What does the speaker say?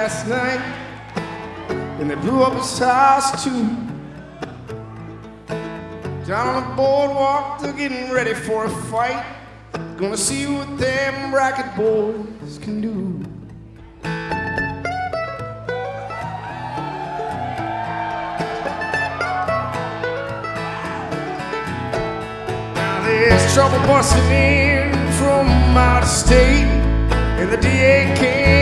last night, and they blew up his house too. Down on the boardwalk, they're getting ready for a fight. Gonna see what them racket boys can do. Now there's trouble busting in from out of state, and the DA can't